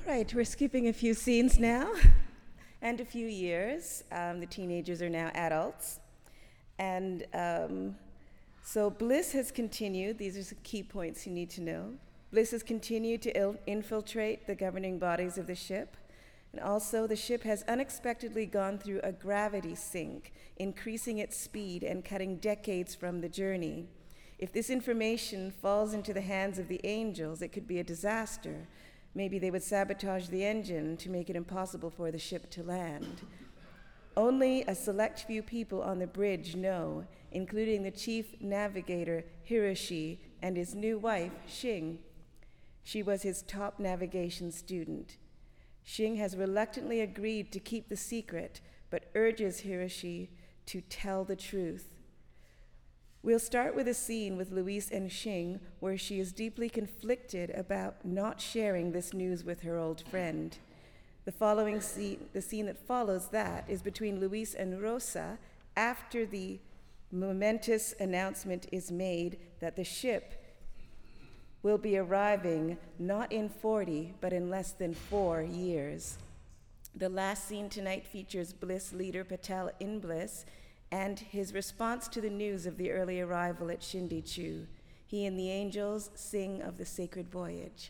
Right, we're skipping a few scenes now and a few years. The teenagers are now adults. And so Bliss has continued. These are some key points you need to know. Bliss has continued to infiltrate the governing bodies of the ship. And also, the ship has unexpectedly gone through a gravity sink, increasing its speed and cutting decades from the journey. If this information falls into the hands of the angels, it could be a disaster. Maybe they would sabotage the engine to make it impossible for the ship to land. Only a select few people on the bridge know, including the chief navigator, Hiroshi, and his new wife, Shing. She was his top navigation student. Shing has reluctantly agreed to keep the secret, but urges Hiroshi to tell the truth. We'll start with a scene with Louise and Shing where she is deeply conflicted about not sharing this news with her old friend. The following scene, the scene that follows that, is between Louise and Rosa after the momentous announcement is made that the ship will be arriving not in 40, but in less than 4 years. The last scene tonight features Bliss leader Patel in Bliss and his response to the news of the early arrival at Shindichu. He and the angels sing of the sacred voyage.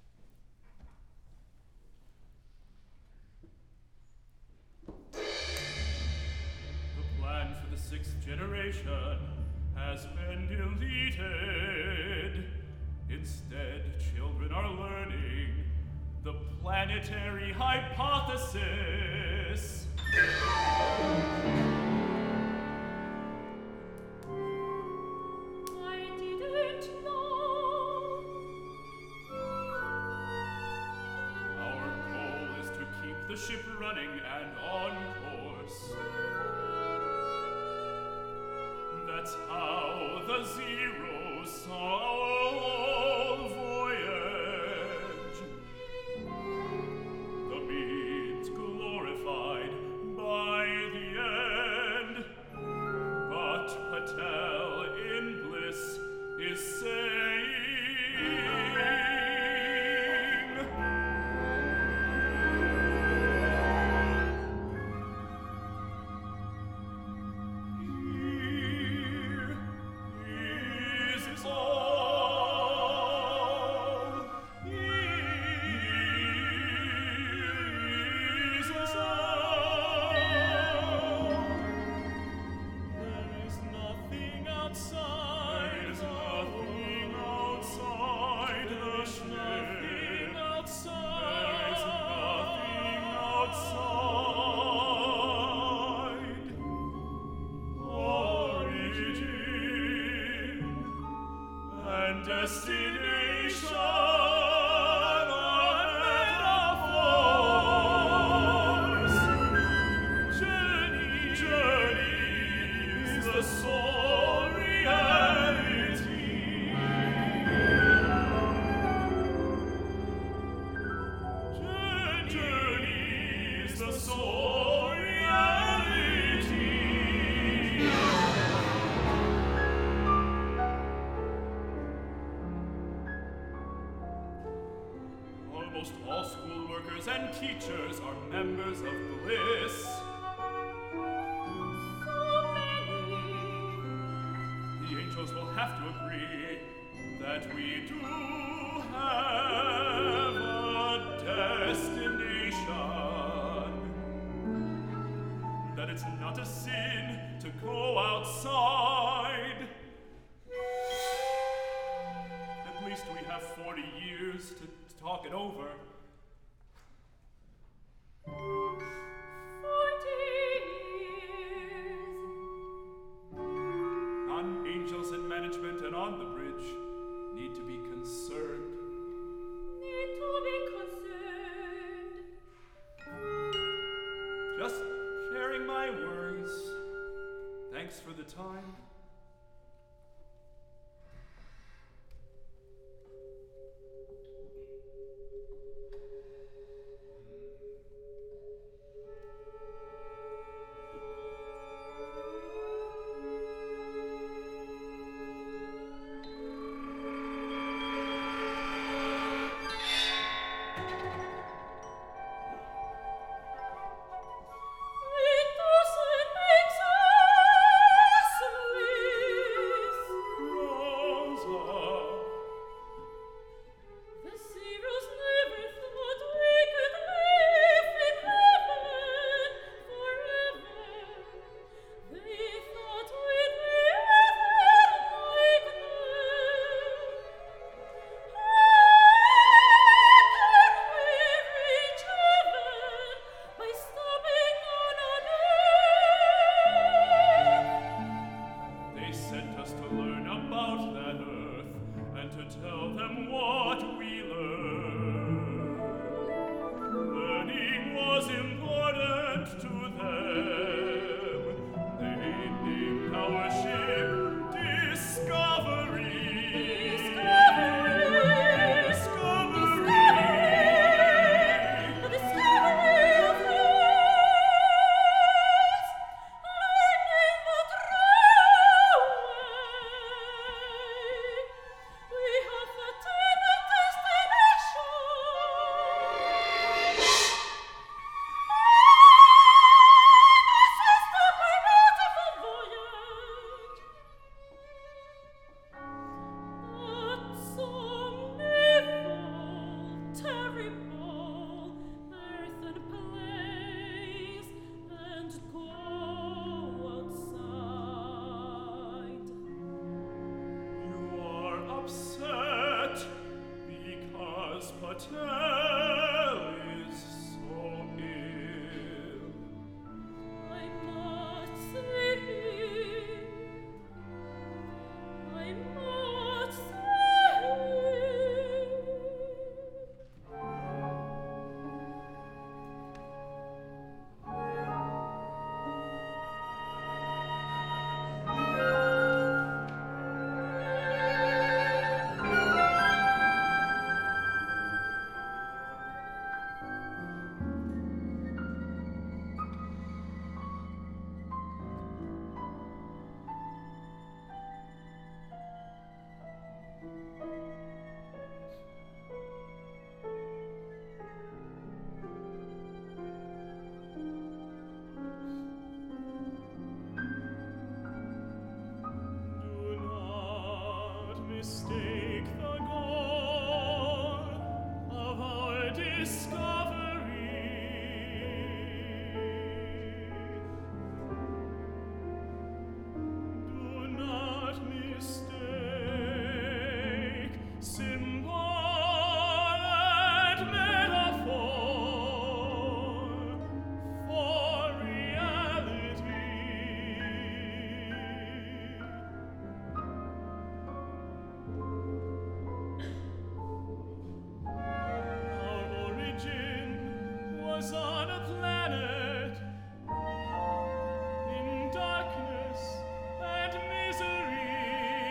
The plan for the 6th generation has been deleted. Instead, children are learning the planetary hypothesis. I didn't know. Our goal is to keep the ship running and on course. That's how the Zeros saw our voyage. The means glorified by the end. But Patel in Bliss is saying, Here is all. Is all. There is nothing outside. There is nothing outside the ship. Nothing outside. There is nothing outside. Origin and destination are metaphors. Journey is the sole reality. Journey is the sole reality. Almost all school workers and teachers are members of Bliss. So many. The angels will have to agree that we do have a destination. That it's not a sin to go outside. At least we have 40 years to talk it over. 40 years. Non-angels in management and on the bridge need to be concerned. Need to be concerned. Just sharing my worries. Thanks for the time. Belle is so ill. I must say I must Do not mistake the goal of our discovery. Do not mistake symbol and metaphor for reality. Our origin was on a planet in darkness and misery.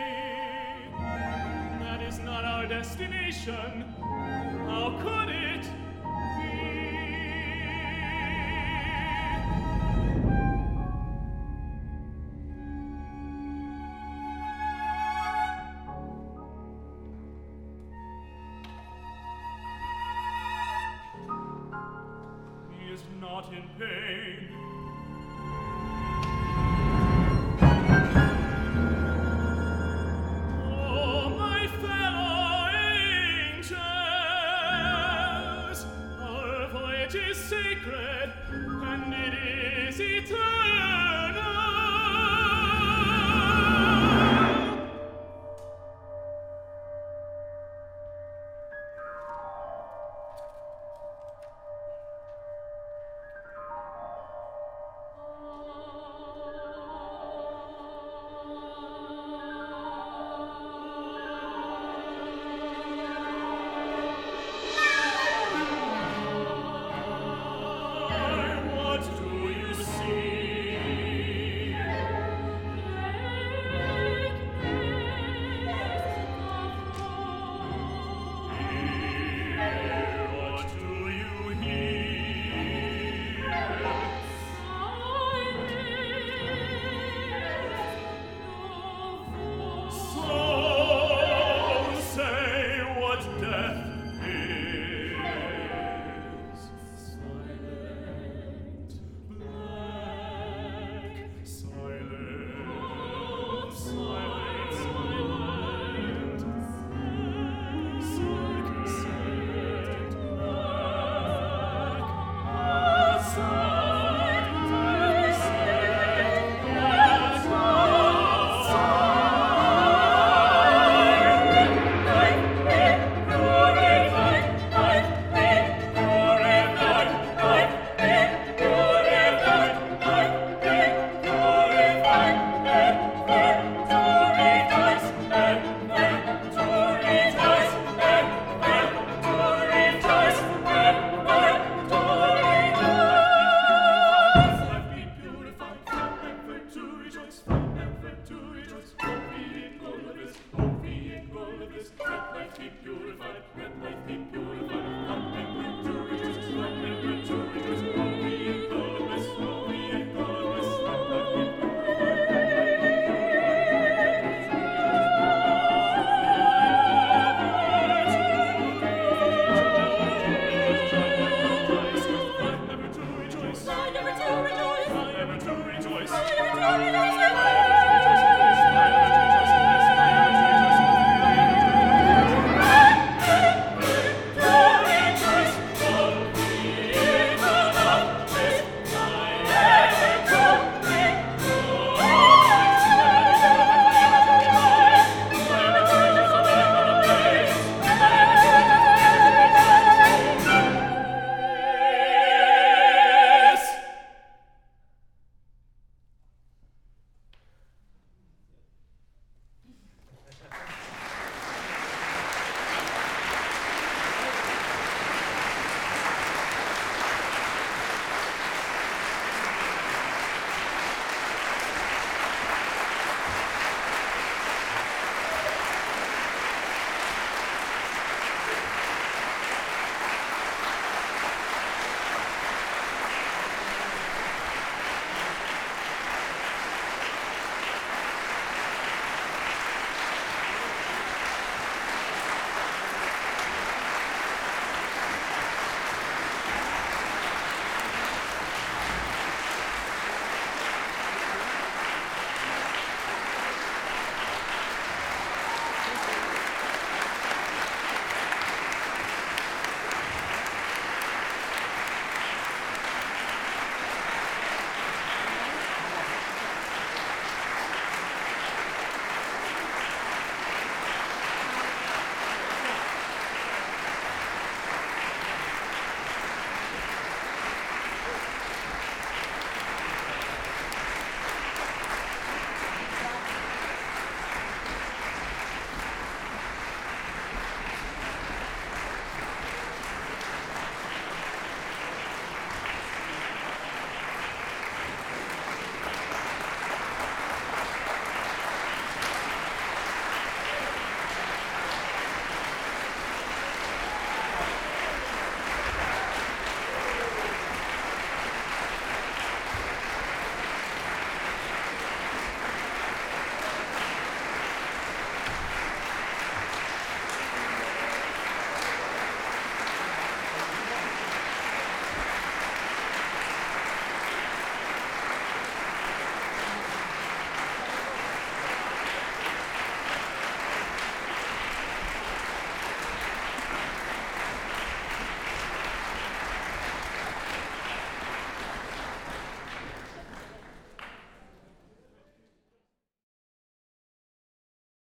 That is not our destination. How could it be? He is not in pain. Oh, my fellow angels, our voyage is sacred, and it is eternal.